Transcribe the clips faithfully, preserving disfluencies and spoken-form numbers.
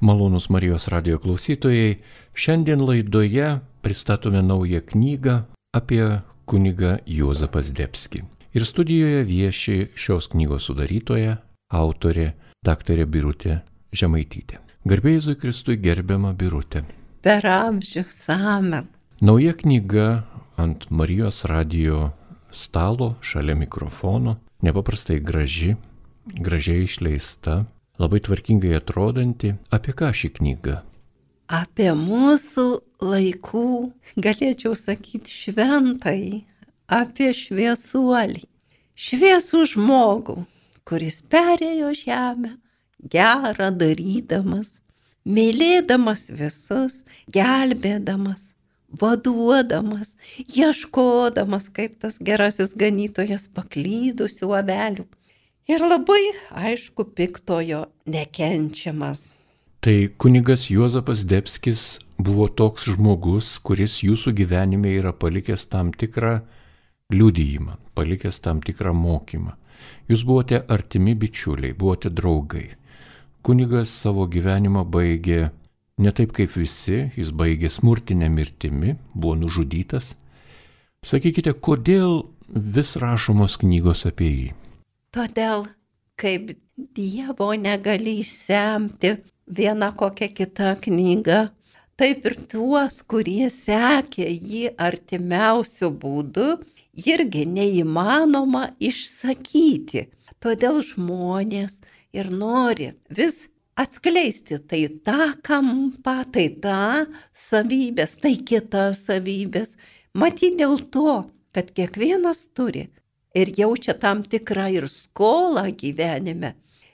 Malonūs Marijos radijo klausytojai, šiandien laidoje pristatome naują knygą apie kunigą Juozapą Zdebskį. Ir studijoje vieši šios knygos sudarytoja, autorė, daktarė Birutė Žemaitytė. Garbė Jėzui Kristui, gerbiama Birutė. Per amžius, amen. Nauja knyga ant Marijos radijo stalo, šalia mikrofono, nepaprastai graži, gražiai išleista, labai tvarkingai atrodanti. Apie ką ši knyga? Apie mūsų laikų, galėčiau sakyti, šventai, apie šviesuolį, šviesų žmogų, kuris perėjo žemę, gerą darydamas, mylėdamas visus, gelbėdamas, vaduodamas, ieškodamas, kaip tas gerasis ganytojas, paklydusių avelių. Ir labai, aišku, piktojo nekenčiamas. Tai kunigas Juozapas Zdebskis buvo toks žmogus, kuris jūsų gyvenime yra palikęs tam tikrą liudijimą, palikęs tam tikrą mokymą. Jūs buvote artimi bičiuliai, buvote draugai. Kunigas savo gyvenimą baigė ne taip kaip visi, jis baigė smurtinę mirtimi, buvo nužudytas. Sakykite, kodėl vis rašomos knygos apie jį? Todėl, kaip Dievo negali išsemti viena kokia kita knyga, taip ir tuos, kurie sekė jį artimiausių būdų, irgi neįmanoma išsakyti. Todėl žmonės ir nori vis atskleisti tai tą kampą, tai tą savybės, tai kitas savybės. Matyt dėl to, kad kiekvienas turi ir jaučia tam tikrą ir skolą gyvenime.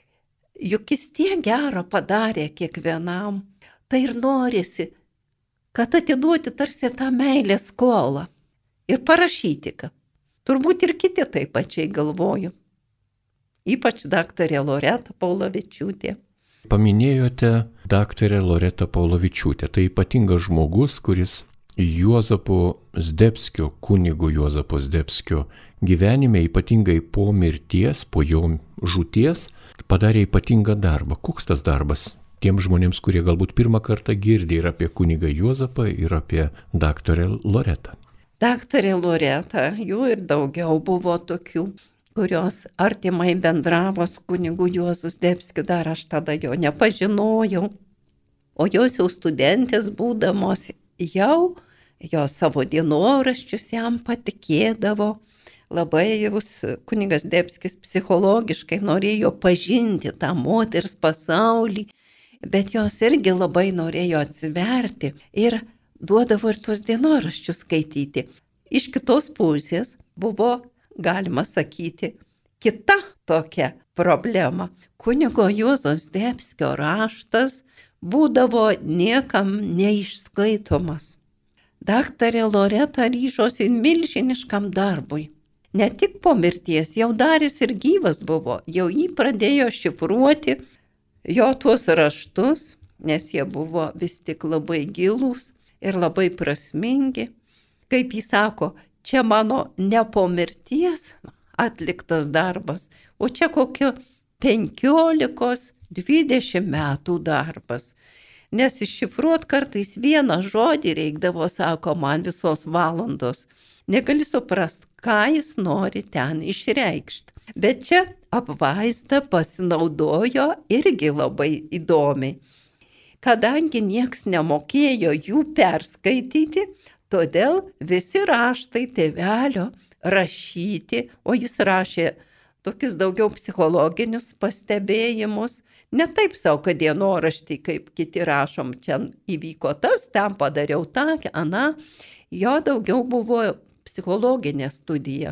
Juk jis tiek gerą padarė kiekvienam, tai ir norisi, kad atiduoti tarsi tą meilės skolą ir parašyti, kad turbūt ir kiti taip pačiai galvoju. Ypač daktarė Loreta Paulavičiūtė. Paminėjote daktarę Loretą Paulavičiūtę. Tai ypatingas žmogus, kuris Juozapo Zdebskio, kunigo Juozapo Zdebskio gyvenime, ypatingai po mirties, po jo žūties, padarė ypatingą darbą. Koks tas darbas tiems žmonėms, kurie galbūt pirmą kartą girdė ir apie kunigą Juozapą, ir apie daktarę Loretą? Daktarė Loreta, jų ir daugiau buvo tokių, kurios artimai bendravo su kunigu Juozu Zdebskiu, dar aš tada jo nepažinojau. O jos jau studentės būdamos jau, jo savo dienoraščius jam patikėdavo. Labai jūs kunigas Zdebskis psichologiškai norėjo pažinti tą moters pasaulį, bet jos irgi labai norėjo atsiverti ir duodavo ir tuos dienoraščius skaityti. Iš kitos pusės buvo, galima sakyti, kita tokia problema. Kunigo Juozo Zdebskio raštas būdavo niekam neišskaitomas. Daktarė Loreta ryžosi milžiniškam darbui. Ne tik po mirties, jau dar jis ir gyvas buvo, jau jį pradėjo šifruoti jo tuos raštus, nes jie buvo vis tik labai gilūs ir labai prasmingi. Kaip jis sako, čia mano ne po mirties atliktas darbas, o čia kokio penkiolikos, dvidešimt metų darbas. Nes iššifruot kartais vieną žodį reikdavo, sako, man visos valandos. Negali suprast, ką jis nori ten išreikšti. Bet čia apvaizda pasinaudojo irgi labai įdomiai. Kadangi nieks nemokėjo jų perskaityti, todėl visi raštai tėvelio rašyti, o jis rašė tokius daugiau psichologinius pastebėjimus, ne taip savo, kad dienoraštį, kaip kiti rašom, čia įvyko tas, ten padariau tą, aną, jo daugiau buvo psichologinė studija.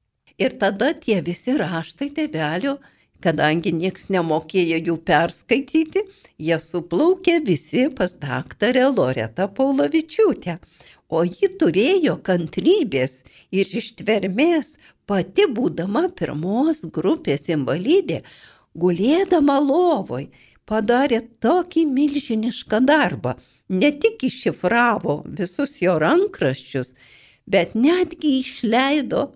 Ir tada tie visi raštai tėvelio, kadangi nieks nemokėjo jų perskaityti, jie suplaukė visi pas daktarę Loretą Paulavičiūtę. O ji turėjo kantrybės ir ištvermės, pati būdama pirmos grupės invalidė, gulėdama lovoj, padarė tokį milžinišką darbą. Ne tik iššifravo visus jo rankraščius, bet netgi išleido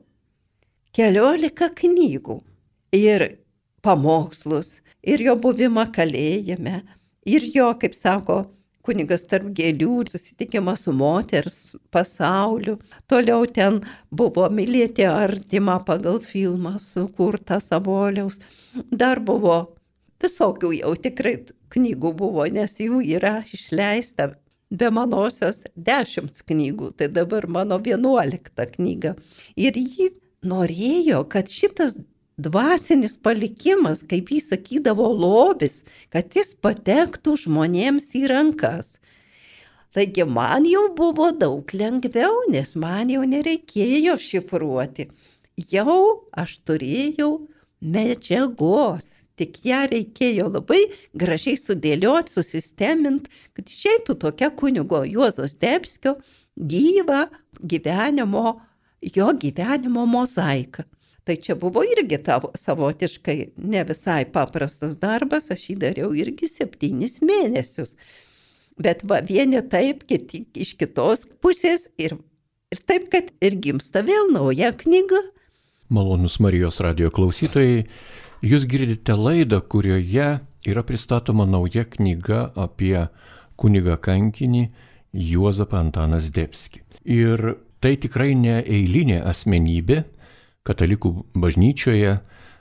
keliolika knygų ir pamokslus, ir jo buvimą kalėjime, Ir jo, kaip sako, kunigas tarp gėlių, susitikimas su moters pasauliu. Toliau ten buvo Mylėti artimą pagal filmą sukurtą Saboliaus. Dar buvo visokių jau tikrai knygų buvo, nes jų yra išleista be manosios dešimt knygų, tai dabar mano vienuolikta knyga. Ir jį norėjo, kad šitas dvasinis palikimas, kaip jis sakydavo, lobis, kad jis patektų žmonėms į rankas. Taigi man jau buvo daug lengviau, nes man jau nereikėjo šifruoti. Jau aš turėjau medžiagos. Tik ją reikėjo labai gražiai sudėlioti, susistemint, kad išeitų tokia kunigo Juozo Zdebskio gyva gyvenimo, jo gyvenimo mozaika. Tai čia buvo irgi tavo, savotiškai ne visai paprastas darbas, aš jį dariau irgi septynis mėnesius. Bet va, vieni taip, kiti iš kitos pusės ir, ir taip, kad ir gimsta vėl nauja knyga. Malonus Marijos radijo klausytojai, jūs girdite laidą, kurioje yra pristatoma nauja knyga apie kunigą kankinį Juozapą Antaną Zdebskį. Ir tai tikrai ne eilinė asmenybė, katalikų bažnyčioje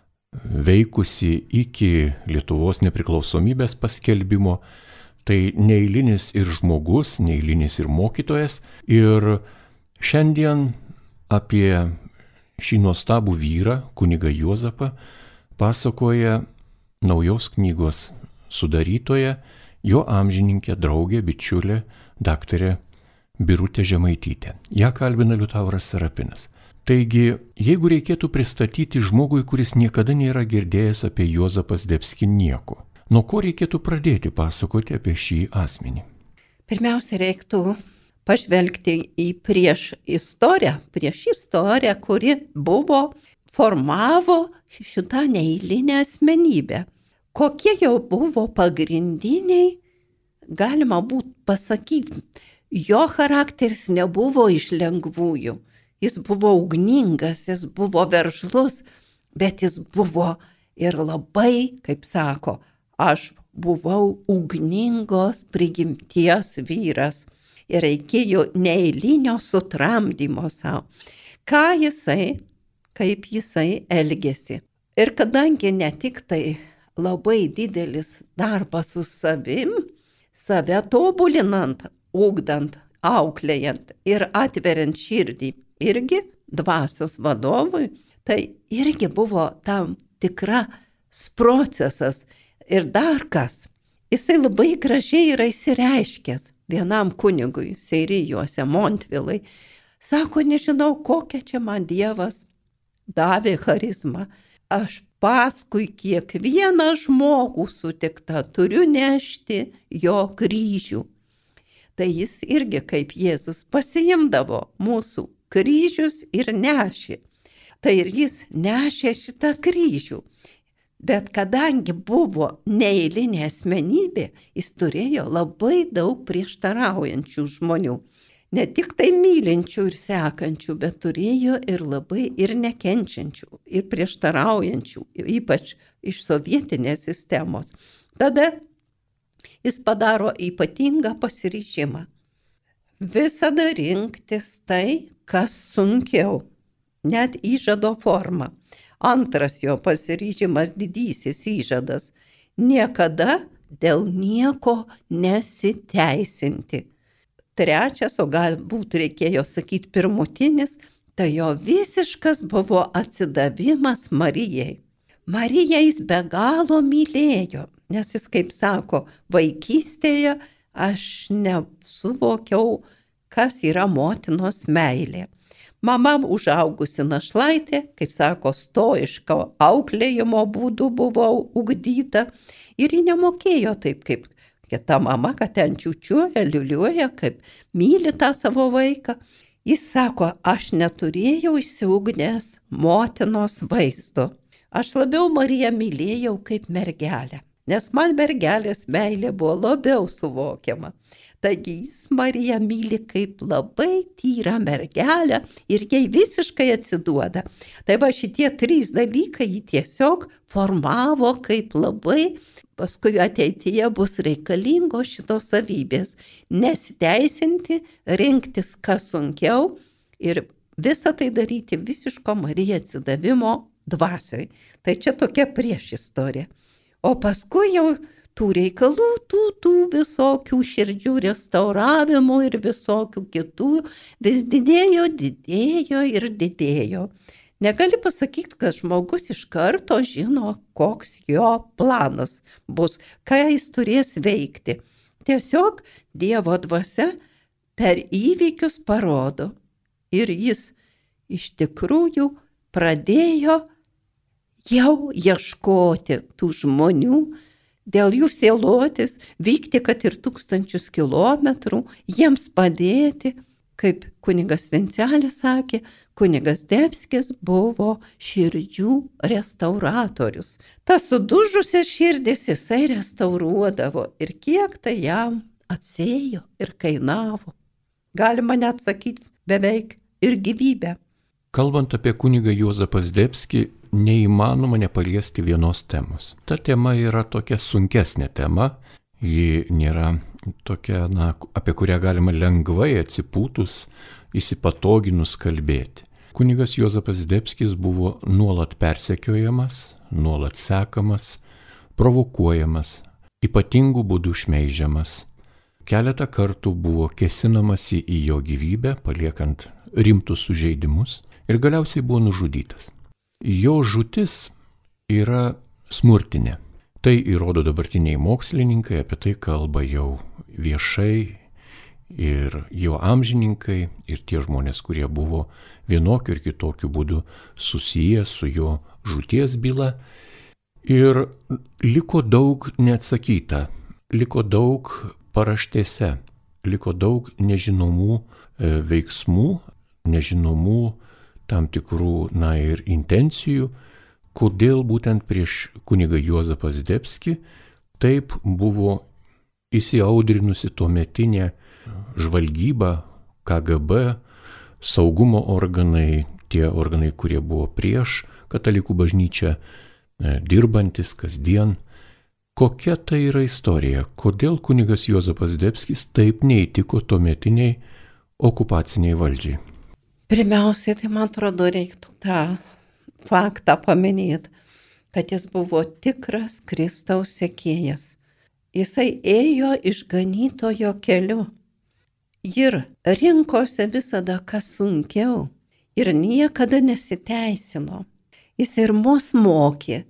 veikusi iki Lietuvos nepriklausomybės paskelbimo. Tai neeilinis ir žmogus, neeilinis ir mokytojas. Ir šiandien apie šį nuostabų vyrą, kunigą Juozapą, pasakoja naujos knygos sudarytoja, jo amžininkė, draugė, bičiulė, daktarė Birutė Žemaitytė. Ja kalbina Liutauras Serapinas. Taigi, jeigu reikėtų pristatyti žmogui, kuris niekada nėra girdėjęs apie Juozapą Zdebskį nieko, nuo ko reikėtų pradėti pasakoti apie šį asmenį? Pirmiausia, reiktų pažvelgti į prieš istoriją, prieš istoriją, kuri buvo, formavo šitą neeilinę asmenybę. Kokie jau buvo pagrindiniai, galima būtų pasakyti, jo charakteris nebuvo iš lengvųjų. Jis buvo ugningas, jis buvo veržlus, bet jis buvo ir labai, kaip sako, aš buvau ugningos prigimties vyras ir reikėjo neeilinio sutramdymo savo. Ką jisai, kaip jisai elgėsi. Ir kadangi ne tik tai labai didelis darbas su savim, save tobulinant, ugdant, auklėjant ir atveriant širdį, irgi dvasios vadovui, tai irgi buvo tam tikras procesas. Ir dar kas, jisai labai gražiai yra įsireiškęs vienam kunigui Seirijuose, Montvilai. Sako, nežinau, kokią čia man Dievas davė charizmą. Aš paskui kiekvieną žmogų sutiktą turiu nešti jo kryžių. Tai jis irgi kaip Jėzus pasiimdavo mūsų kryžius ir nešė. Tai ir jis nešė šitą kryžių. Bet kadangi buvo neeilinė asmenybė, jis turėjo labai daug prieštaraujančių žmonių. Ne tik tai mylinčių ir sekančių, bet turėjo ir labai ir nekenčiančių, ir prieštaraujančių, ypač iš sovietinės sistemos. Tada jis padaro ypatingą pasiryžimą. Visada rinktis tai, kas sunkiau, net įžado forma. Antras jo pasiryžimas, didysis įžadas, niekada dėl nieko nesiteisinti. Trečias, o galbūt reikėjo sakyti pirmutinis, tai jo visiškas buvo atsidavimas Marijai. Mariją jis be galo mylėjo, nes jis, kaip sako, vaikystėje aš nesuvokiau, kas yra motinos meilė. Mama užaugusi našlaitė, kaip sako, stoiško auklėjimo būdu buvau ugdyta ir ji nemokėjo taip, kaip kita mama, kad ten čiūčiuoja, liuliuoja, kaip myli tą savo vaiką. Jis sako, aš neturėjau išsiugdęs motinos vaizdo. Aš labiau Mariją mylėjau kaip mergelę, nes man mergelės meilė buvo labiau suvokiama. Taigi jis Mariją myli kaip labai tyrą mergelę ir jai visiškai atsiduoda. Tai va šitie trys dalykai jį tiesiog formavo kaip labai paskui ateityje bus reikalingos šitos savybės. Nesiteisinti, rinktis kas sunkiau ir visą tai daryti visiško Marijai atsidavimo dvasioj. Tai čia tokia priešistorija. O paskui jau tų reikalų, tų, tų visokių širdžių restauravimų ir visokių kitų vis didėjo, didėjo ir didėjo. Negali pasakyti, kad žmogus iš karto žino, koks jo planas bus, ką jis turės veikti. Tiesiog Dievo dvasia per įvykius parodo. Ir jis iš tikrųjų pradėjo jau ieškoti tų žmonių, dėl jų sielotis, vykti, kad ir tūkstančius kilometrų, jiems padėti. Kaip kunigas Vencelis sakė, kunigas Debskis buvo širdžių restauratorius. Tas sudužusias širdis jisai restauruodavo ir kiek tai jam atsėjo ir kainavo. Galima net sakyti beveik ir gyvybę. Kalbant apie kunigą Juozapą Zdebskį, neįmanoma nepaliesti vienos temos. Ta tema yra tokia sunkesnė tema, ji nėra tokia, na, apie kurią galima lengvai atsipūtus, įsipatoginus kalbėti. Kunigas Juozapas Zdebskis buvo nuolat persekiojamas, nuolat sekamas, provokuojamas, ypatingų būdų šmeižiamas. Keletą kartų buvo kėsinamasi į jo gyvybę, paliekant rimtus sužeidimus ir galiausiai buvo nužudytas. Jo žūtis yra smurtinė. Tai įrodo dabartiniai mokslininkai, apie tai kalba jau viešai ir jo amžininkai ir tie žmonės, kurie buvo vienokiu ir kitokiu būdu susiję su jo žūties byla. Ir liko daug neatsakyta, liko daug paraštėse, liko daug nežinomų veiksmų, nežinomų tam tikrų, na, ir intencijų, kodėl būtent prieš kunigą Juozapą Zdebskį taip buvo įsiaudrinusi tuometinė žvalgyba, K G B, saugumo organai, tie organai, kurie buvo prieš katalikų bažnyčią, dirbantis kasdien. Kokia tai yra istorija? Kodėl kunigas Juozapas Zdebskis taip neįtiko tuometiniai okupaciniai valdžiai? Pirmiausiai, tai man atrodo, reiktų tą faktą paminėti, kad jis buvo tikras Kristaus sekėjas. Jisai ėjo išganytojo keliu ir rinkosi visada kas sunkiau ir niekada nesiteisino. Jis ir mus mokė,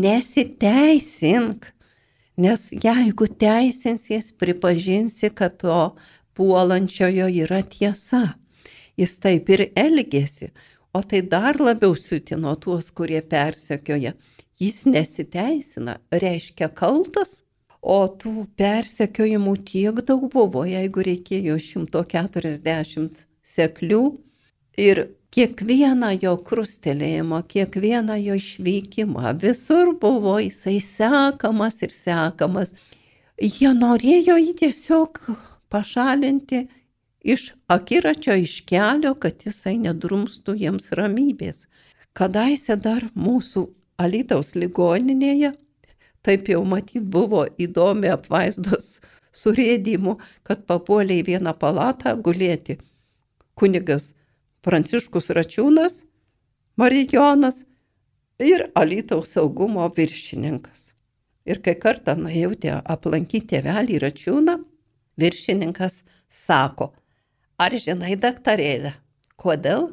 nesiteisink, nes jeigu teisinsies, pripažinsi, kad to puolančiojo yra tiesa. Jis taip ir elgėsi, o tai dar labiau siutino tuos, kurie persekioja. Jis nesiteisina, reiškia kaltas, o tų persekiojimų tiek daug buvo, jeigu reikėjo šimto keturiasdešimt seklių. Ir kiekvieną jo krustelėjimą, kiekvieną jo išvykimą, visur buvo jisai sekamas ir sekamas. Jie norėjo jį tiesiog pašalinti iš akiračio, iš kelio, kad jisai nedrumstų jiems ramybės. Kadaise dar mūsų Alytaus ligoninėje, taip jau matyt buvo įdomi apvaizdos surėdimų, kad papuolė į vieną palatą gulėti kunigas Pranciškus Račiūnas, Marijonas ir Alytaus saugumo viršininkas. Ir kai kartą nuėjau aplankyti tėvelį Račiūną, viršininkas sako: ar žinai, daktarėlė, kodėl?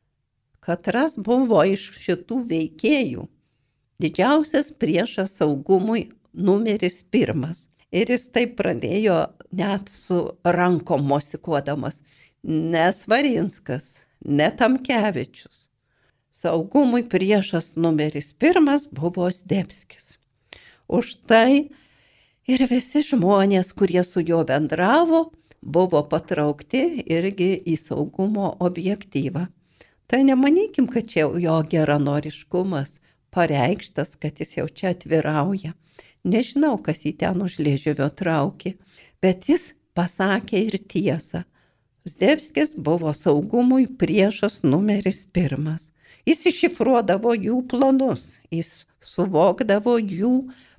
Katras buvo iš šitų veikėjų didžiausias priešas saugumui numeris pirmas. Ir jis taip pradėjo net su rankom mosikuodamas. Ne Svarinskas, ne Tamkevičius. Saugumui priešas numeris pirmas buvo Zdebskis. Už tai ir visi žmonės, kurie su juo bendravo, buvo patraukti irgi į saugumo objektyvą. Tai nemanykim, kad čia jo geranoriškumas pareikštas, kad jis jau čia atvirauja. Nežinau, kas jį ten už liežuvio traukė, bet jis pasakė ir tiesą. Zdebskis buvo saugumui priešas numeris pirmas. Jis iššifruodavo jų planus, jis suvokdavo jų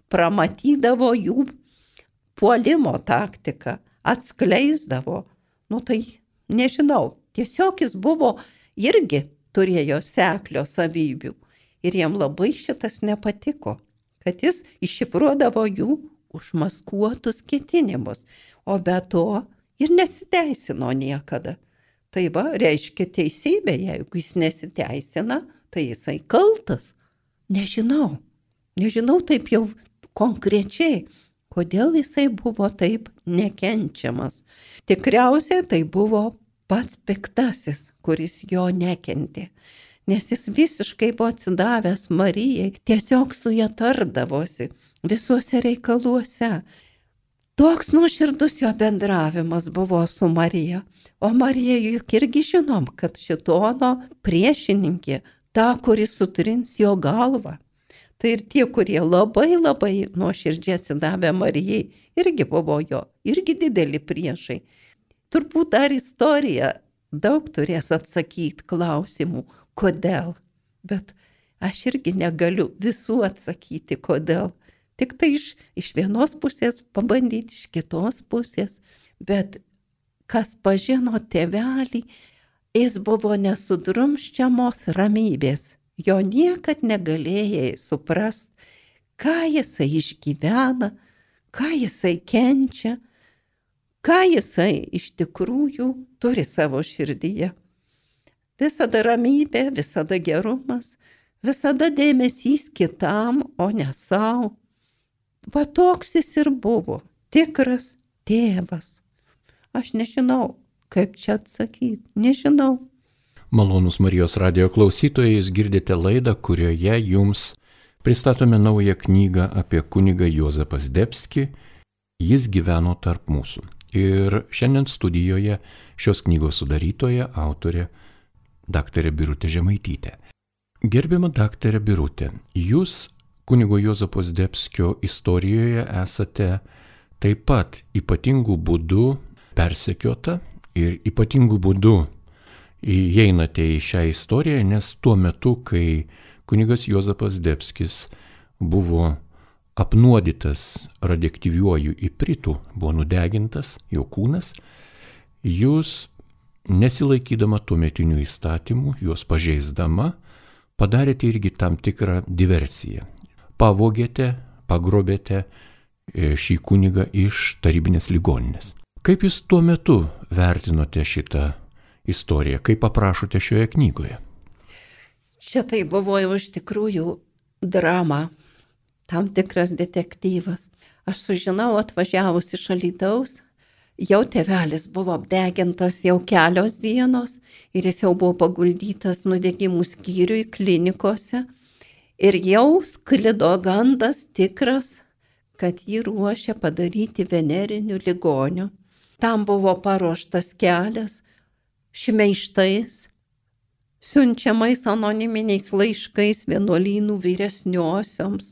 pramatydavo jų puolimo taktiką, atskleisdavo. Nu tai nežinau, tiesiog jis buvo irgi turėjo seklio savybių. Ir jam labai šitas nepatiko, kad jis iššifruodavo jų užmaskuotus ketinimus, o be to ir nesiteisino niekada. Tai va, reiškia teisybė, jeigu jis nesiteisina, tai jisai kaltas. Nežinau, nežinau taip jau konkrečiai, kodėl jisai buvo taip nekenčiamas. Tikriausiai tai buvo pats piktasis, kuris jo nekentė, nes jis visiškai buvo atsidavęs Marijai, tiesiog su ja tardavosi visuose reikaluose. Toks nuoširdus jo bendravimas buvo su Marija, o Marija juk irgi žinom, kad šėtono priešininkė, ta, kuris sutrins jo galvą. Tai ir tie, kurie labai labai nuoširdžiai atsidavę Marijai, irgi buvo jo, irgi dideli priešai. Turbūt dar istorija daug turės atsakyti klausimų, kodėl, bet aš irgi negaliu visų atsakyti, kodėl. Tik tai iš, iš vienos pusės pabandyti, iš kitos pusės, bet kas pažino tėvelį, jis buvo nesudrumsčiamos ramybės. Jo niekad negalėjai suprast, ką jisai išgyvena, ką jisai kenčia, ką jisai iš tikrųjų turi savo širdyje. Visada ramybė, visada gerumas, visada dėmesys kitam, o ne savo. Va toks jis ir buvo, tikras tėvas. Aš nežinau, kaip čia atsakyti, nežinau. Malonūs Marijos radijo klausytojai, jūs girdite laidą, kurioje jums pristatome naują knygą apie kunigą Juozapą Zdebskį. Jis gyveno tarp mūsų. Ir šiandien studijoje šios knygos sudarytoja, autorė, daktarė Birutė Žemaitytė. Gerbiama daktarė Birutė, jūs kunigo Juozapo Zdebskio istorijoje esate taip pat ypatingų būdų persekiota ir ypatingų būdų įeinate į šią istoriją, nes tuo metu, kai kunigas Juozapas Zdebskis buvo apnuodytas radioaktyviuoju ipritu, buvo nudegintas jo kūnas, jūs nesilaikydama tuometinių įstatymų, juos pažeisdama, padarėte irgi tam tikrą diversiją. Pavogėte, pagrobėte šį kunigą iš tarybinės ligoninės. Kaip jūs tuo metu vertinote šitą istoriją, kaip aprašote šioje knygoje? Čia tai buvo jau iš tikrųjų drama, tam tikras detektyvas. Aš sužinau atvažiavus iš Alytaus, jau tėvelis buvo apdegintas jau kelios dienos ir jis jau buvo paguldytas nudegimų skyriui klinikose ir jau sklido gandas tikras, kad jį ruošia padaryti veneriniu ligoniu. Tam buvo paruoštas kelias šmeižtais, siunčiamais anoniminiais laiškais vienuolynų vyresniosioms.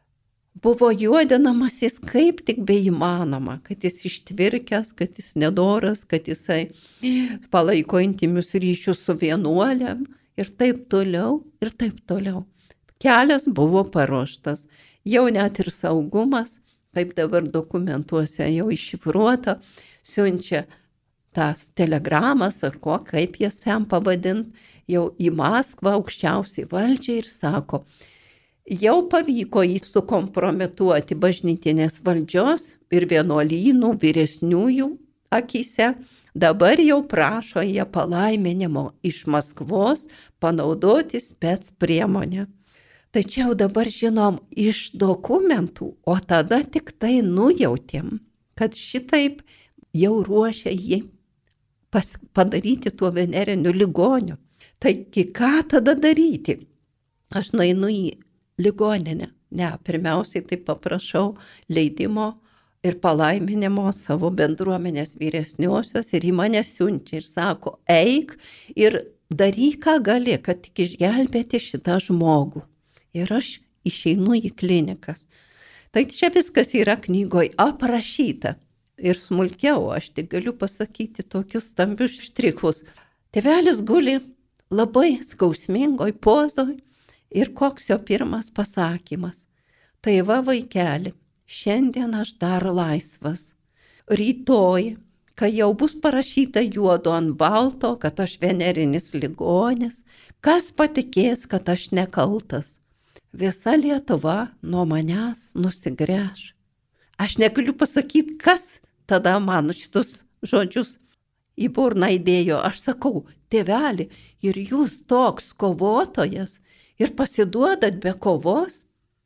Buvo juodinamas jis kaip tik beįmanoma, kad jis ištvirkęs, kad jis nedoras, kad jisai palaiko intimius ryšius su vienuolėm ir taip toliau, ir taip toliau. Kelias buvo paruoštas, jau net ir saugumas, kaip dabar dokumentuose jau iššifruota, siunčia tas telegramas ar ko, kaip jas ten pavadint, jau į Maskvą aukščiausiai valdžiai ir sako, jau pavyko jį sukompromituoti bažnytinės valdžios ir vienuolynų vyresniųjų akyse, dabar jau prašo jie palaiminimo iš Maskvos panaudoti spec priemonę. Tačiau dabar žinom iš dokumentų, o tada tik tai nujautėm, kad šitaip jau ruošia jį pas, padaryti tuo veneriniu ligoniu. Taigi ką tada daryti? Aš nueinu į ligoninę. Ne, pirmiausiai tai paprašau leidimo ir palaiminimo savo bendruomenės vyresniosios ir į mane siunčia ir sako, eik ir daryk, ką gali, kad tik išgelbėti šitą žmogų. Ir aš išeinu į klinikas. Tai čia viskas yra knygoje aprašyta. Ir smulkiau aš tik galiu pasakyti tokius stambius štrichus. Tėvelis guli labai skausmingoj pozoj ir koks jo pirmas pasakymas. Tai va, vaikeli, šiandien aš dar laisvas. Rytoj, kai jau bus parašyta juodu ant balto, kad aš venerinis ligonis, kas patikės, kad aš nekaltas? Visa Lietuva nuo manęs nusigręš. Aš negaliu pasakyti, kas tada man šitus žodžius į burną įdėjo. Aš sakau, tėveli, ir jūs toks kovotojas ir pasiduodat be kovos?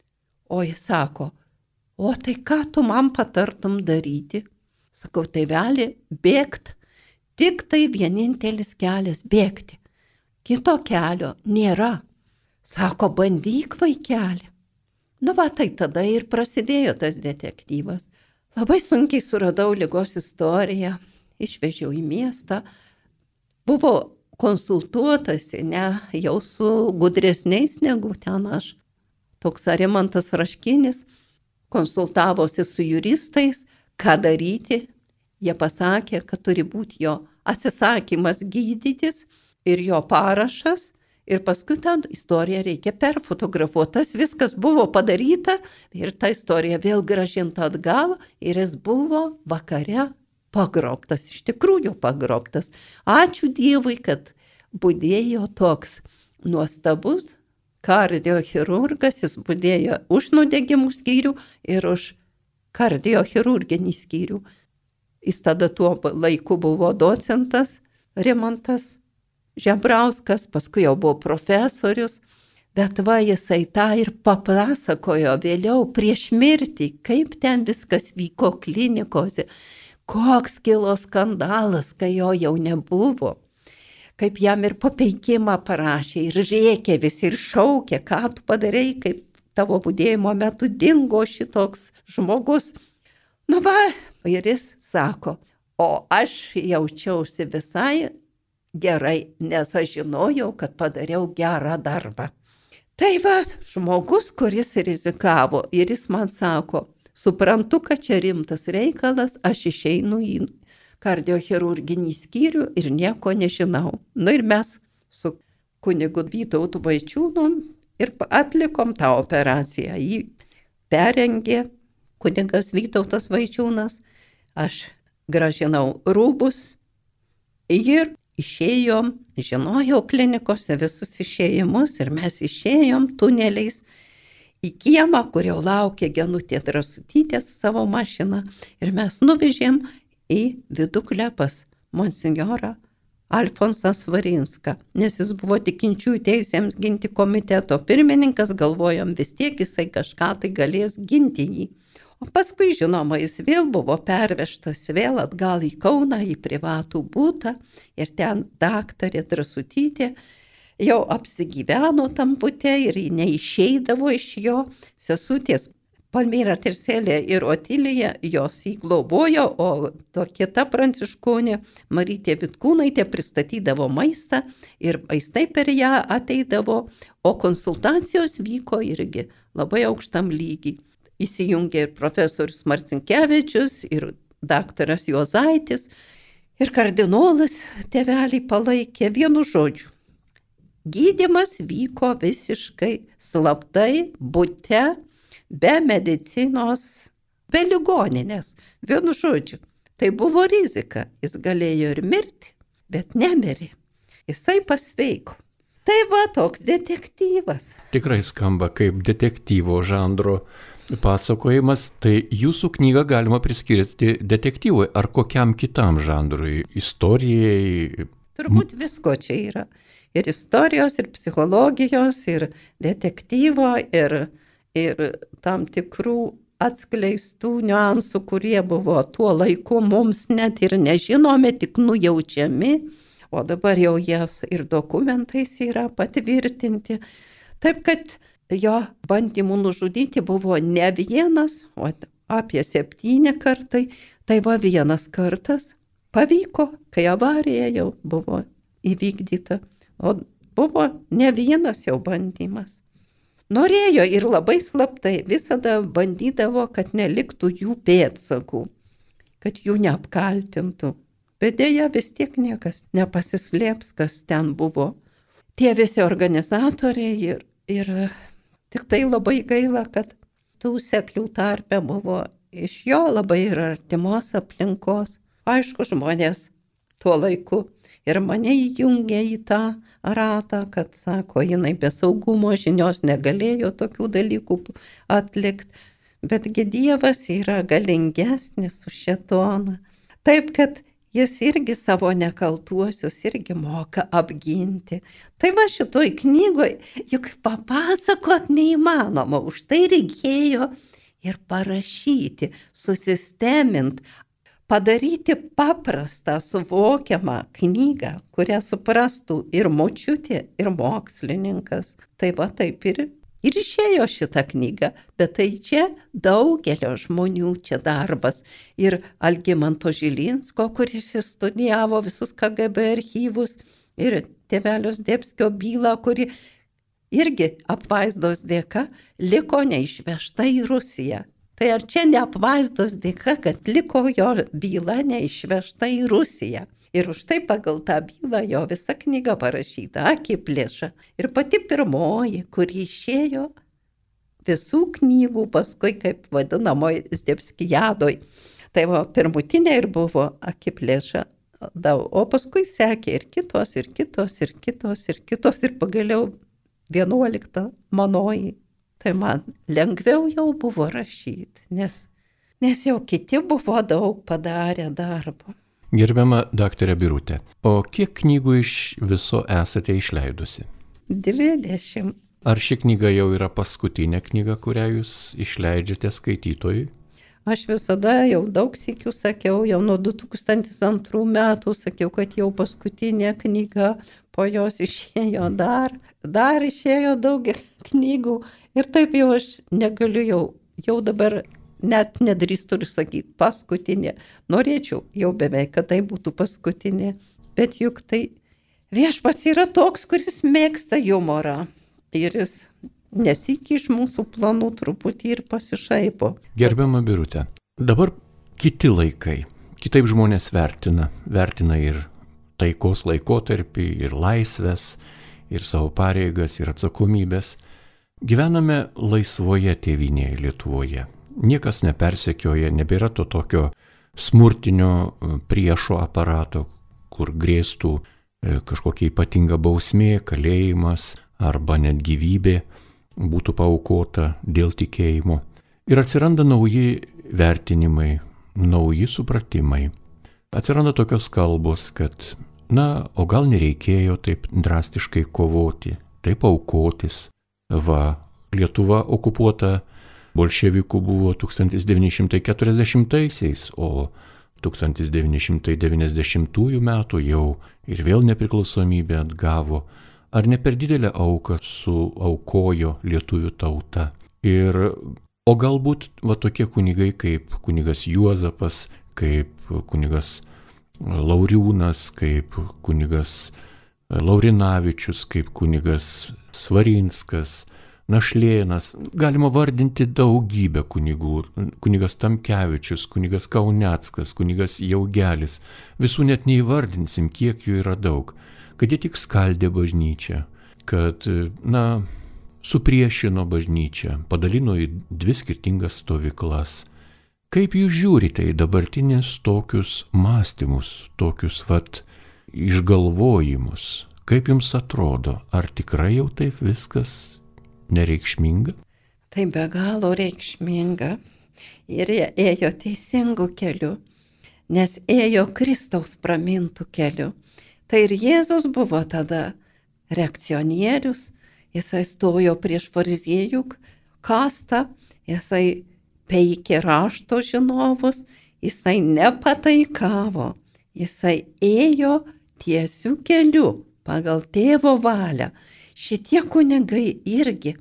O jis sako, o tai ką tu man patartum daryti? Sakau, tėveli, bėgt, tik tai vienintelis kelias bėgti. Kito kelio nėra. Sako, bandyk, vaikeli. Nu va, tai tada ir prasidėjo tas detektyvas. Labai sunkiai suradau ligos istoriją, išvežiau į miestą. Buvo konsultuotasi, ne, jau su gudresniais negu ten aš. Toks Arimantas Raškinis konsultavosi su juristais, ką daryti. Jie pasakė, kad turi būti jo atsisakymas gydytis ir jo parašas. Ir paskui tą istoriją reikia perfotografuoti. Tas viskas buvo padaryta ir ta istorija vėl grąžinta atgal ir jis buvo vakare pagrobtas, iš tikrųjų pagrobtas. Ačiū Dievui, kad budėjo toks nuostabus kardiochirurgas, jis budėjo už nudegimų skyrių ir už kardiochirurginį skyrių. Jis tada tuo laiku buvo docentas Rimantas Žebrauskas, paskui jau buvo profesorius, bet va jisai tą ir papasakojo vėliau prieš mirtį, kaip ten viskas vyko klinikose, koks kilo skandalas, kai jo jau nebuvo, kaip jam ir papeikimą parašė ir rėkė visi ir šaukė, ką tu padarei, kaip tavo budėjimo metu dingo šitoks žmogus. Nu va, ir jis sako, o aš jaučiausi visai gerai, nes aš žinojau, kad padariau gerą darbą. Tai va, žmogus, kuris rizikavo ir jis man sako, suprantu, kad čia rimtas reikalas, aš išeinu į kardiochirurginį skyrių ir nieko nežinau. Nu ir mes su kunigu Vytautu Vaičiūnu ir atlikom tą operaciją. Jį perengė kunigas Vytautas Vaičiūnas, aš gražinau rūbus ir išėjom, žinojau klinikose visus išėjimus ir mes išėjom tuneliais į kiemą, kur jau laukė Genutė Drąsutytė su savo mašina ir mes nuvežėm į Viduklę pas monsinjorą Alfonsą Svarinską, nes jis buvo tikinčiųjų teisėms ginti komiteto pirmininkas, galvojom vis tiek jisai kažką tai galės ginti jį. O paskui, žinoma, jis vėl buvo pervežtas vėl atgal į Kauną, į privatų butą ir ten daktarė Drąsutytė jau apsigyveno tam bute ir neišeidavo iš jo. Sesutės Palmira Terselė ir Otilija jos įglobojo, o to kita pranciškonė Marytė Vitkūnaitė pristatydavo maistą ir maistai per ją ateidavo, o konsultacijos vyko irgi labai aukštam lygiai. Įsijungė ir profesorius Marcinkevičius, ir daktaras Juozaitis, ir kardinolas tėvelį palaikė, vienu žodžiu. Gydymas vyko visiškai slaptai, bute, be medicinos, be ligoninės, vienu žodžiu. Tai buvo rizika, jis galėjo ir mirti, bet nemirė. Jisai pasveiko. Tai va toks detektyvas. Tikrai skamba kaip detektyvo žanro pasakojimas, tai jūsų knygą galima priskirti detektyvui ar kokiam kitam žanrui, istorijai? Turbūt visko čia yra. Ir istorijos, ir psichologijos, ir detektyvo, ir, ir tam tikrų atskleistų niuansų, kurie buvo tuo laiku mums net ir nežinomi, tik nujaučiami, o dabar jau jie ir dokumentais yra patvirtinti. Taip, kad jo bandymų nužudyti buvo ne vienas, o apie septyni kartai. Tai va vienas kartas pavyko, kai avarija jau buvo įvykdyta, o buvo ne vienas jau bandymas. Norėjo ir labai slaptai, visada bandydavo, kad neliktų jų pėdsakų, kad jų neapkaltintų. Bet dėja vis tiek niekas nepasislėps, kas ten buvo. Tie visi organizatoriai ir, ir tik tai labai gaila, kad tų seklių tarpe buvo iš jo labai ir artimos aplinkos. Aišku, žmonės tuo laiku ir mane įjungė į tą ratą, kad, sako, jinai be saugumo žinios negalėjo tokių dalykų atlikti, betgi Dievas yra galingesnis už šėtoną. Taip, kad jis irgi savo nekaltuosius irgi moka apginti. Tai va šitoj knygoj juk papasakot neįmanoma, už tai reikėjo ir parašyti, susistemint, padaryti paprastą, suvokiamą knygą, kurią suprastų ir močiutė, ir mokslininkas. Tai va taip ir, ir išėjo šitą knygą, bet tai čia daugelio žmonių čia darbas. Ir Algimanto Žilinsko, kuris studijavo visus K G B archyvus, ir tėvelio Zdebskio bylą, kuri irgi apvaizdos dėka liko neišvežta į Rusiją. Tai ar čia ne apvaizdos dėka, kad liko jo byla neišvežta į Rusiją? Ir už tai pagal tą bylą jo visa knyga parašyta, Akiplėša. Ir pati pirmoji, kuri išėjo visų knygų, paskui kaip vadinamoji Zdebskijadoj. Tai va, pirmutinė ir buvo Akiplėša. O paskui sekė ir kitos, ir kitos, ir kitos, ir kitos, ir pagaliau vienuolikta manoji. Tai man lengviau jau buvo rašyti, nes, nes jau kiti buvo daug padarę darbo. Gerbiama daktarė Birutė, o kiek knygų iš viso esate išleidusi? dvidešimt. Ar ši knyga jau yra paskutinė knyga, kurią jūs išleidžiate skaitytojui? Aš visada jau daug sykių sakiau, jau nuo du tūkstantis antrų metų sakiau, kad jau paskutinė knyga, po jos išėjo dar, dar išėjo daug knygų ir taip jau aš negaliu jau, jau dabar net nedrįstu ir sakyti paskutinė. Norėčiau jau beveik, kad tai būtų paskutinė, bet juk tai viešpats yra toks, kuris mėgsta humorą ir jis nesikį iš mūsų planų truputį ir pasišaipo. Gerbiama Birutė, dabar kiti laikai, kitaip žmonės vertina, vertina ir taikos laikotarpį, ir laisvės, ir savo pareigas, ir atsakomybės. Gyvename laisvoje tėvynėje Lietuvoje. Niekas nepersekioja, nebėra to tokio smurtinio priešo aparato, kur grėstų kažkokia ypatinga bausmė, kalėjimas arba net gyvybė būtų paaukota dėl tikėjimo. Ir atsiranda nauji vertinimai, nauji supratimai. Atsiranda tokios kalbos, kad, na, o gal nereikėjo taip drastiškai kovoti, taip aukotis. Va, Lietuva okupuota bolševikų buvo tūkstantis devyni šimtai keturiasdešimtaisiais, o tūkstantis devyni šimtai devyniasdešimtųjų metų jau ir vėl nepriklausomybę atgavo. Ar ne per didelę auką suaukojo lietuvių tauta? Ir, o galbūt va tokie kunigai kaip kunigas Juozapas, kaip kunigas Lauriūnas, kaip kunigas Laurinavičius, kaip kunigas Svarinskas, Našlėnas, galima vardinti daugybę kunigų, kunigas Tamkevičius, kunigas Kauneckas, kunigas Jaugelis, visų net neįvardinsim, kiek jų yra daug, kad jie tik skaldė bažnyčią, kad, na, supriešino bažnyčią, padalino į dvi skirtingas stovyklas. Kaip jūs žiūrite į dabartinės tokius mąstymus, tokius, vat, išgalvojimus? Kaip jums atrodo, ar tikrai jau taip viskas nereikšminga? Tai be galo reikšminga ir jie ėjo teisingų kelių, nes ėjo Kristaus pramintų kelių. Tai ir Jėzus buvo tada reakcionierius, jisai stojo prieš fariziejų kastą, jisai peikė rašto žinovus, jisai nepataikavo, jisai ėjo tiesių kelių pagal tėvo valią. Šitie kunigai irgi,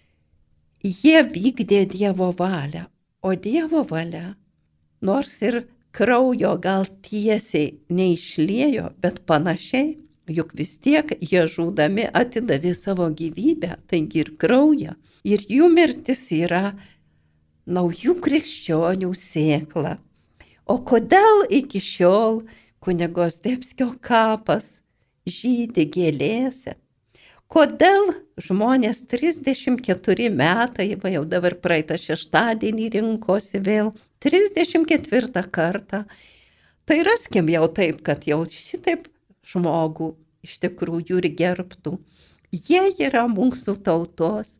jie vykdė Dievo valią, o Dievo valia, nors ir kraujo gal tiesiai neišliejo, bet panašiai, juk vis tiek jie žūdami atidavė savo gyvybę, taigi ir kraują, ir jų mirtis yra naujų krikščionių sėkla. O kodėl iki šiol kunigo Zdebskio kapas žydi gėlėse? Kodėl žmonės trisdešimt keturi metai, va jau dabar praeitą šeštadienį rinkosi vėl, trisdešimt ketvirtą kartą, tai raskim jau taip, kad jau šitaip žmogų iš tikrųjų ir gerbtų. Jie yra mūsų tautos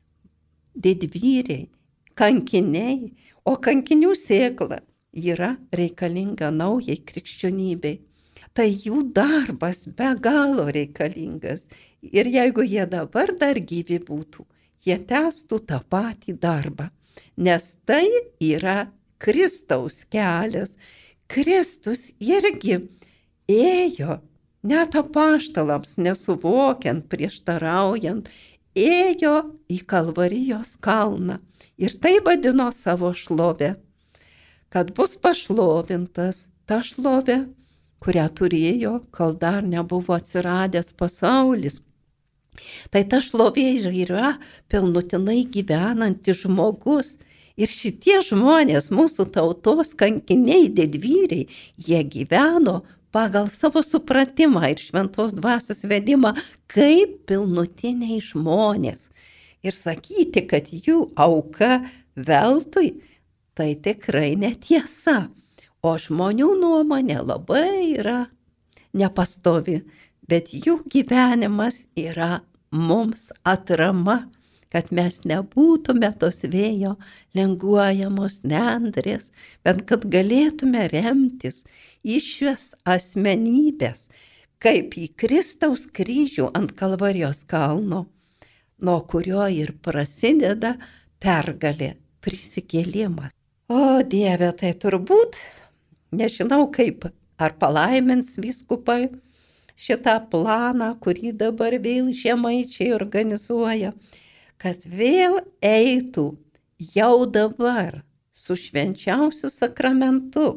didvyriai, kankiniai, o kankinių sėkla yra reikalinga naujai krikščionybei. Tai jų darbas be galo reikalingas. Ir jeigu jie dabar dar gyvi būtų, jie tęstų tą patį darbą. Nes tai yra Kristaus kelias. Kristus irgi ėjo, net apaštalams nesuvokiant, prieštaraujant, ėjo į Kalvarijos kalną. Ir tai vadino savo šlovę. Kad bus pašlovintas ta šlovė, kurią turėjo, kol dar nebuvo atsiradęs pasaulis. Tai ta šlovė yra pilnutinai gyvenantis žmogus. Ir šitie žmonės, mūsų tautos kankiniai, didvyriai, jie gyveno pagal savo supratimą ir šventos dvasios vedimą kaip pilnutiniai žmonės. Ir sakyti, kad jų auka veltui, tai tikrai netiesa. O žmonių nuomonė labai yra nepastovi, bet jų gyvenimas yra mums atrama, kad mes nebūtume tos vėjo lenguojamos nendrės, bet kad galėtume remtis į šias asmenybės, kaip į Kristaus kryžių ant Kalvarijos kalno, nuo kurio ir prasideda pergalė, prisikėlimas. O Dieve, tai turbūt, nežinau kaip, ar palaimins vyskupai šitą planą, kurį dabar vėl žemaičiai organizuoja, kad vėl eitų jau dabar su švenčiausiu sakramentu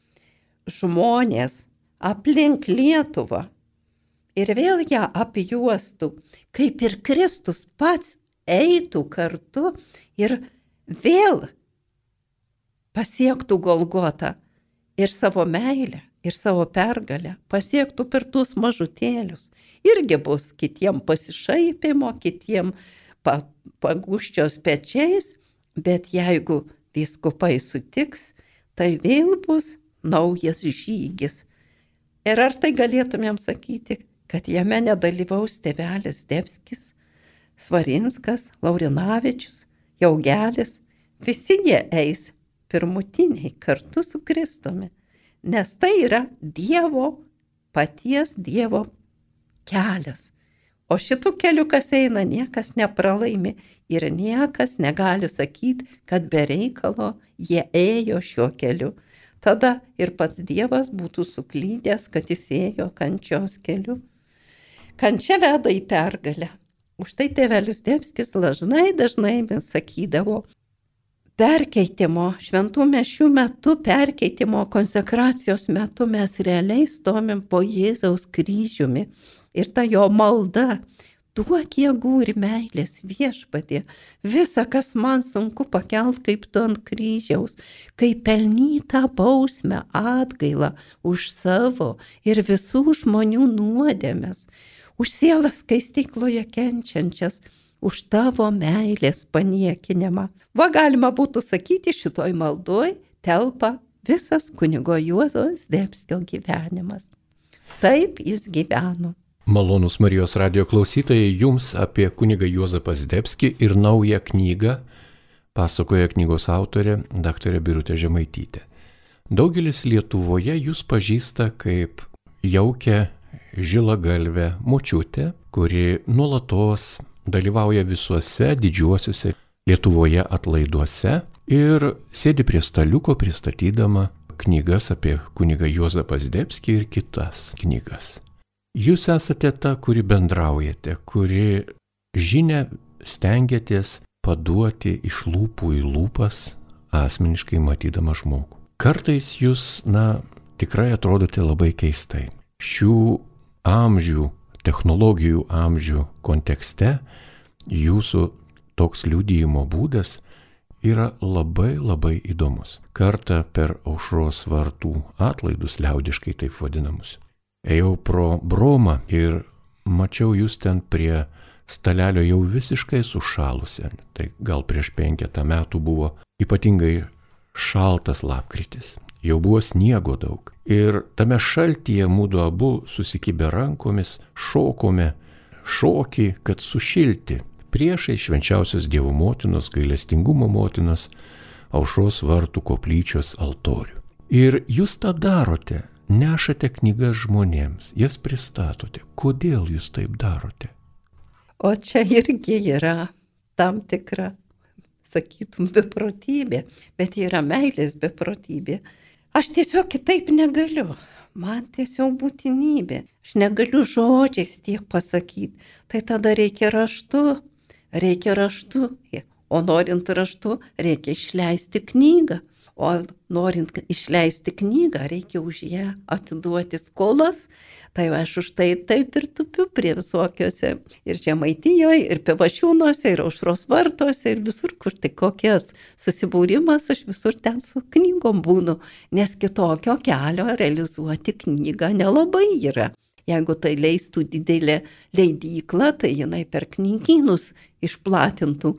žmonės aplink Lietuvą ir vėl ją apjuostų, kaip ir Kristus pats eitų kartu ir vėl pasiektų Golgotą ir savo meilę, ir savo pergalę, pasiektų per tuos mažutėlius. Irgi bus kitiem pasišaipimo, kitiem pagūščios pečiais, bet jeigu vyskupai sutiks, tai vėl bus naujas žygis. Ir ar tai galėtumėm sakyti, kad jame nedalyvaus tėvelis Zdebskis, Svarinskas, Laurinavičius, Jaugelis, visi jie eis pirmutiniai kartu su Kristumi, nes tai yra Dievo, paties Dievo kelias. O šitų kelių, kas eina, niekas nepralaimi ir niekas negali sakyti, kad be reikalo jie ėjo šiuo keliu. Tada ir pats Dievas būtų suklydęs, kad jis ėjo kančios keliu. Kančia veda į pergalę. Už tai tėvelis Zdebskis dažnai, dažnai vis sakydavo, perkeitimo, šventų mišių metu, perkeitimo, konsekracijos metu mes realiai stovim po Jėzaus kryžiumi. Ir ta jo malda, duok jėgų ir meilės Viešpatie, visa, kas man sunku pakelt kaip tu ant kryžiaus, kaip pelnytą bausmę atgailą už savo ir visų žmonių nuodėmes, už sielas skaistykloje kenčiančias, už tavo meilės paniekinimą. Va galima būtų sakyti, šitoj maldoj telpa visas kunigo Juozo Zdebskio gyvenimas. Taip jis gyveno. Malonūs Marijos radijo klausytojai, jums apie kunigą Juozapą Zdebskį ir naują knygą pasakoja knygos autorė daktarė Birutė Žemaitytė. Daugelis Lietuvoje jūs pažįsta kaip jaukę žilagalvę močiutę, kuri nuolatos dalyvauja visuose didžiuosiuose Lietuvoje atlaiduose ir sėdi prie staliuko pristatydama knygas apie kunigą Juozapą Zdebskį ir kitas knygas. Jūs esate ta, kuri bendraujate, kuri žinią stengiatės paduoti iš lūpų į lūpas, asmeniškai matydama žmogų. Kartais jūs, na, tikrai atrodote labai keistai. Šių amžių, technologijų amžių kontekste jūsų toks liudijimo būdas yra labai labai įdomus. Kartą per aušros vartų atlaidus, liaudiškai taip vadinamus, ėjau pro bromą ir mačiau jūs ten prie stalelio jau visiškai sušalusią. Tai gal prieš penketą metų buvo ypatingai šaltas lapkritis. Jau buvo sniego daug. Ir tame šaltyje mūdu abu susikibę rankomis šokome šokį, kad sušilti priešai švenčiausios Dievo motinos, gailestingumo motinos, Aušros vartų koplyčios altorių. Ir jūs tą darote, nešate knygas žmonėms, jas pristatote. Kodėl jūs taip darote? O čia irgi yra tam tikra, sakytum, beprotybė, bet yra meilės beprotybė. Aš tiesiog kitaip negaliu. Man tiesiog būtinybė. Aš negaliu žodžiais tiek pasakyti. Tai tada reikia raštu. Reikia raštu. O norint raštu, reikia išleisti knygą. O norint išleisti knygą, reikia už ją atiduoti skolas. Tai aš už tai taip ir tupiu prie visokiuose. Ir Žemaitijoje, ir Pivašiūnuose, ir Aušros vartuose, ir visur, kur tai kokias susibūrimas, aš visur ten su knygom būnu. Nes kitokio kelio realizuoti knygą nelabai yra. Jeigu tai leistų didelė leidykla, tai jinai per knygynus išplatintų.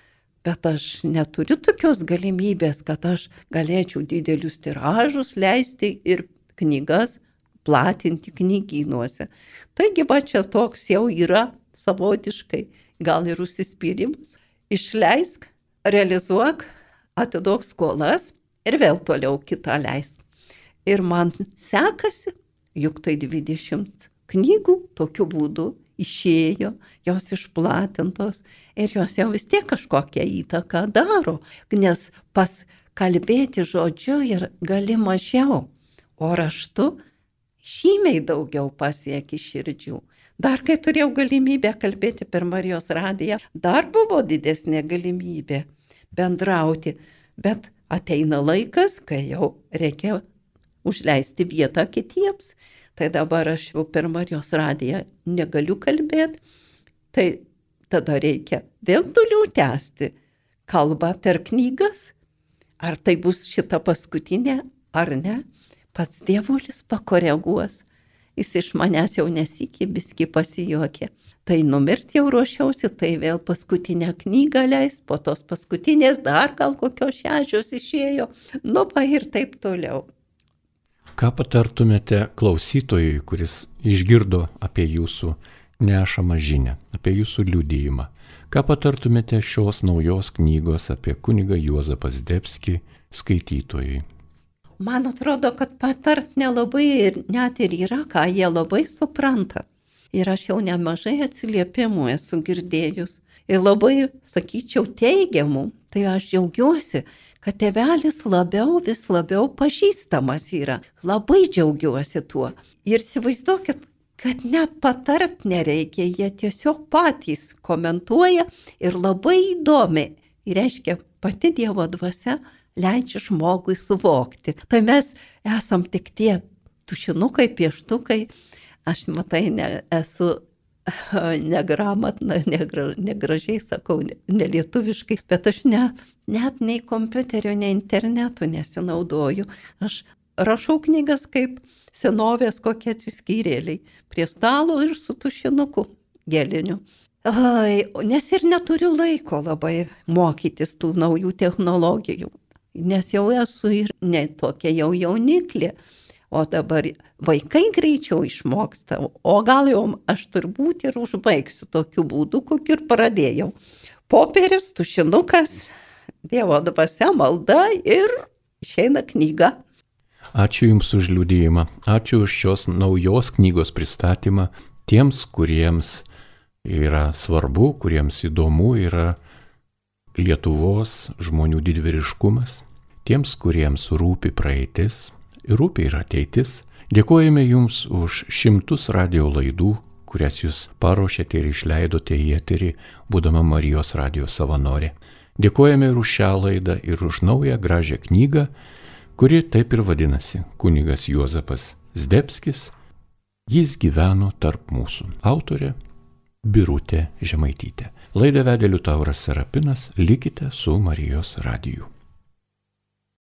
Bet aš neturiu tokios galimybės, kad aš galėčiau didelius tiražus leisti ir knygas platinti knygynuose. Taigi, va čia toks jau yra savotiškai, gal ir užsispyrimas. Išleisk, realizuok, atiduok skolas ir vėl toliau kitą leis. Ir man sekasi, juk tai dvidešimt knygų tokiu būdu išėjo, jos išplatintos ir jos jau vis tiek kažkokią įtaką daro, nes pas kalbėti žodžiu ir gali mažiau, o raštu žymiai daugiau pasieki širdžių. Dar kai turėjau galimybę kalbėti per Marijos radiją, dar buvo didesnė galimybė bendrauti, bet ateina laikas, kai jau reikia užleisti vietą kitiems. Tai dabar aš jau per Marijos radiją negaliu kalbėti, tai tada reikia vėl toliau tęsti kalbą per knygas. Ar tai bus šita paskutinė, ar ne, pats dievulis pakoreguos. Jis iš manęs jau nesikį, biski pasijuokė. Tai numirti jau ruošiausi, tai vėl paskutinę knygą leis, po tos paskutinės dar gal kokios šešios išėjo, nu va ir taip toliau. Ką patartumėte klausytojui, kuris išgirdo apie jūsų nešamą žinią, apie jūsų liudijimą? Ką patartumėte šios naujos knygos apie kunigą Juozapą Zdebskį skaitytojui? Man atrodo, kad patart nelabai ir net ir yra, ką jie labai supranta. Ir aš jau nemažai atsiliepimų esu girdėjus. Ir labai, sakyčiau, teigiamų. Tai aš džiaugiuosi, kad tėvelis labiau, vis labiau pažįstamas yra. Labai džiaugiuosi tuo. Ir įsivaizduokit, kad net patart nereikia, jie tiesiog patys komentuoja ir labai įdomiai. Ir reiškia, pati Dievo dvasia leidžia žmogui suvokti. Tai mes esam tik tie tušinukai, pieštukai. Aš, matai, ne, esu negramatna, negra, negražiai sakau, nelietuviškai, bet aš ne, net nei kompiuterio, nei internetu nesinaudoju. Aš rašau knygas kaip senovės kokie atsiskyrėliai, prie stalo ir su tušinuku geliniu. Ai, nes ir neturiu laiko labai mokytis tų naujų technologijų, nes jau esu ir ne tokia jau jauniklė. O dabar vaikai greičiau išmoksta, o gal jau aš turbūt ir užbaigsiu tokiu būdu, kokiu ir pradėjau. Popieris, tušinukas, Dievo dvasia, malda ir išeina knyga. Ačiū Jums už liudijimą, ačiū už šios naujos knygos pristatymą tiems, kuriems yra svarbu, kuriems įdomu yra Lietuvos žmonių didvyriškumas, tiems, kuriems rūpi praeitis. Rūpi ir ateitis. Dėkojame Jums už šimtus radio laidų, kurias Jūs paruošėte ir išleidote į eterį, būdama Marijos radijo savanorė. Dėkojame ir už šią laidą, ir už naują gražią knygą, kuri taip ir vadinasi Kunigas Juozapas Zdebskis. Jis gyveno tarp mūsų. Autorė Birutė Žemaitytė. Laidą vedė Liutauras Serapinas. Likite su Marijos radiju.